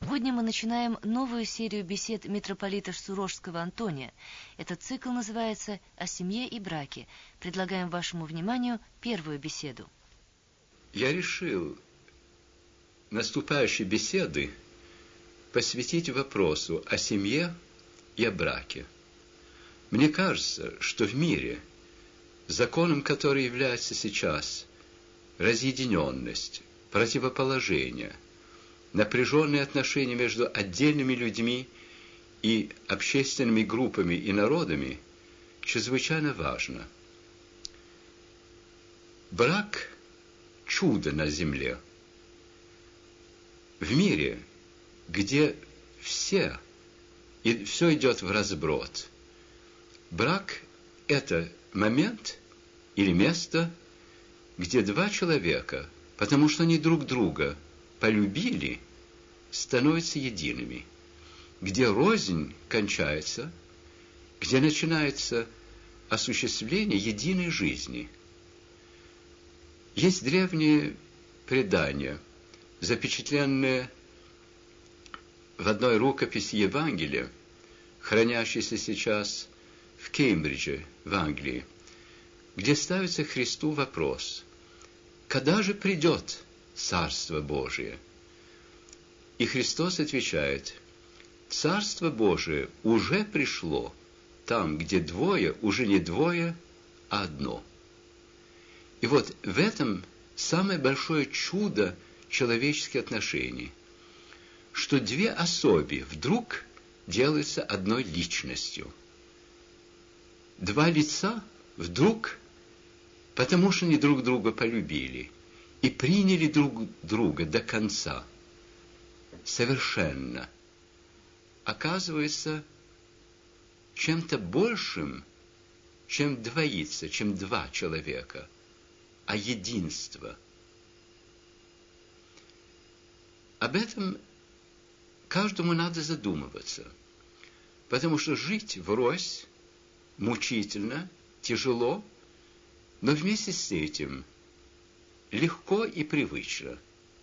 Сегодня мы начинаем новую серию бесед митрополита Сурожского Антония. Этот цикл называется «О семье и браке». Предлагаем вашему вниманию первую беседу. Я решил наступающие беседы посвятить вопросу о семье и о браке. Мне кажется, что в мире законом, который является сейчас разъединенность, противоположение, напряженные отношения между отдельными людьми и общественными группами и народами чрезвычайно важно. Брак – чудо на земле. В мире, где все идет вразброд, брак – это момент или место, где два человека, потому что они друг друга полюбили, становятся едиными, где рознь кончается, где начинается осуществление единой жизни. Есть древние предания, запечатленные в одной рукописи Евангелия, хранящейся сейчас в Кембридже, в Англии, где ставится Христу вопрос: когда же придет Царство Божие? И Христос отвечает: Царство Божие уже пришло там, где двое уже не двое, а одно. И вот в этом самое большое чудо человеческих отношений, что две особи вдруг делаются одной личностью. Два лица вдруг, потому что они друг друга полюбили и приняли друг друга до конца, совершенно, оказывается чем-то большим, чем двоица, чем два человека, а единство. Об этом каждому надо задумываться, потому что жить врозь мучительно, тяжело, но вместе с этим легко и привычно.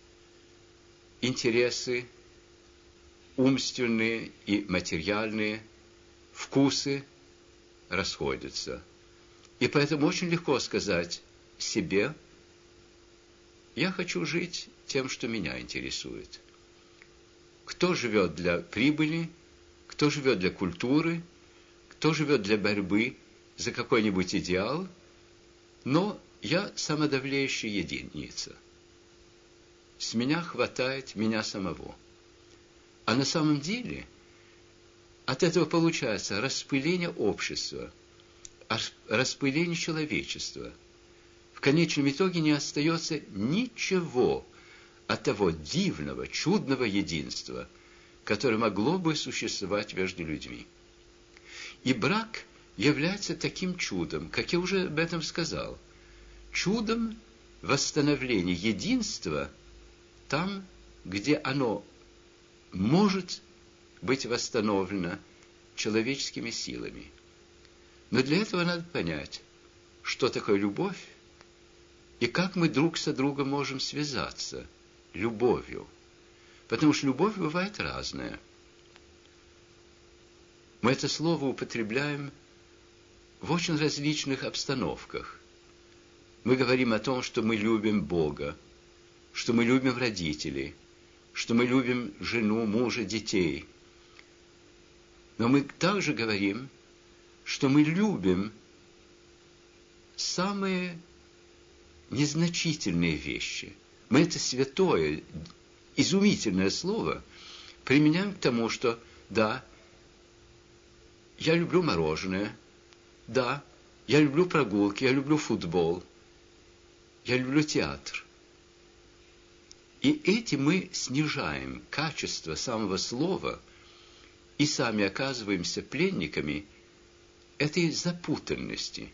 Интересы умственные и материальные, вкусы расходятся. И поэтому очень легко сказать себе: я хочу жить тем, что меня интересует. Кто живет для прибыли, кто живет для культуры, кто живет для борьбы за какой-нибудь идеал, но я самодовлеющая единица. С меня хватает меня самого. А на самом деле от этого получается распыление общества, распыление человечества. В конечном итоге не остается ничего от того дивного, чудного единства, которое могло бы существовать между людьми. И брак является таким чудом, как я уже об этом сказал, чудом восстановления единства там, где оно может быть восстановлено человеческими силами. Но для этого надо понять, что такое любовь и как мы друг со другом можем связаться любовью. Потому что любовь бывает разная. Мы это слово употребляем в очень различных обстановках. Мы говорим о том, что мы любим Бога, что мы любим родителей, что мы любим жену, мужа, детей. Но мы также говорим, что мы любим самые незначительные вещи. Мы это святое, изумительное слово применяем к тому, что да, я люблю мороженое, да, я люблю прогулки, я люблю футбол, я люблю театр. И этим мы снижаем качество самого слова и сами оказываемся пленниками этой запутанности.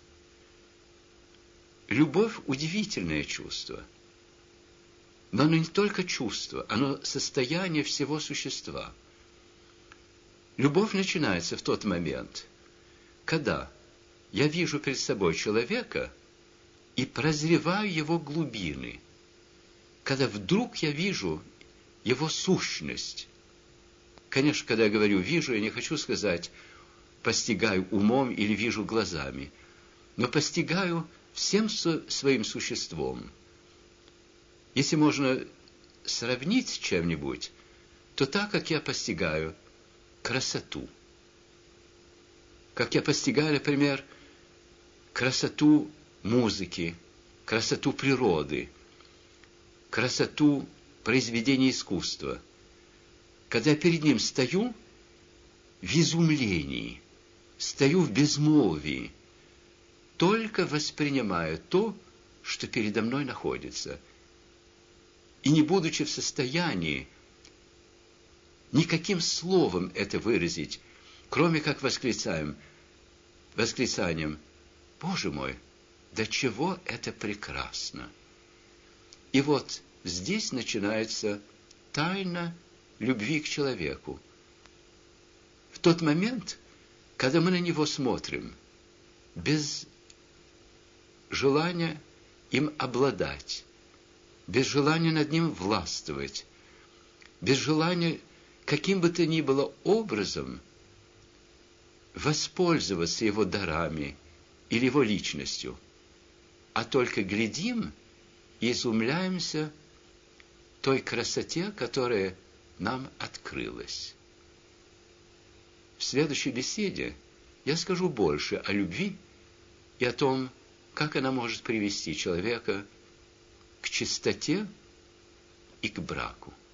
Любовь – удивительное чувство. Но оно не только чувство, оно состояние всего существа. Любовь начинается в тот момент, когда я вижу перед собой человека и прозреваю его глубины, когда вдруг я вижу его сущность. Конечно, когда я говорю «вижу», я не хочу сказать «постигаю умом» или «вижу глазами», но постигаю всем своим существом. Если можно сравнить с чем-нибудь, то так, как я постигаю красоту. Как я постигаю, например, красоту музыки, красоту природы, красоту произведения искусства. Когда я перед ним стою в изумлении, стою в безмолвии, только воспринимая то, что передо мной находится, и не будучи в состоянии никаким словом это выразить, кроме как восклицанием: «Боже мой, до чего это прекрасно!» И вот здесь начинается тайна любви к человеку. В тот момент, когда мы на него смотрим, без желания им обладать, без желания над ним властвовать, без желания каким бы то ни было образом воспользоваться его дарами или его личностью, а только глядим и изумляемся той красоте, которая нам открылась. В следующей беседе я скажу больше о любви и о том, как она может привести человека к чистоте и к браку.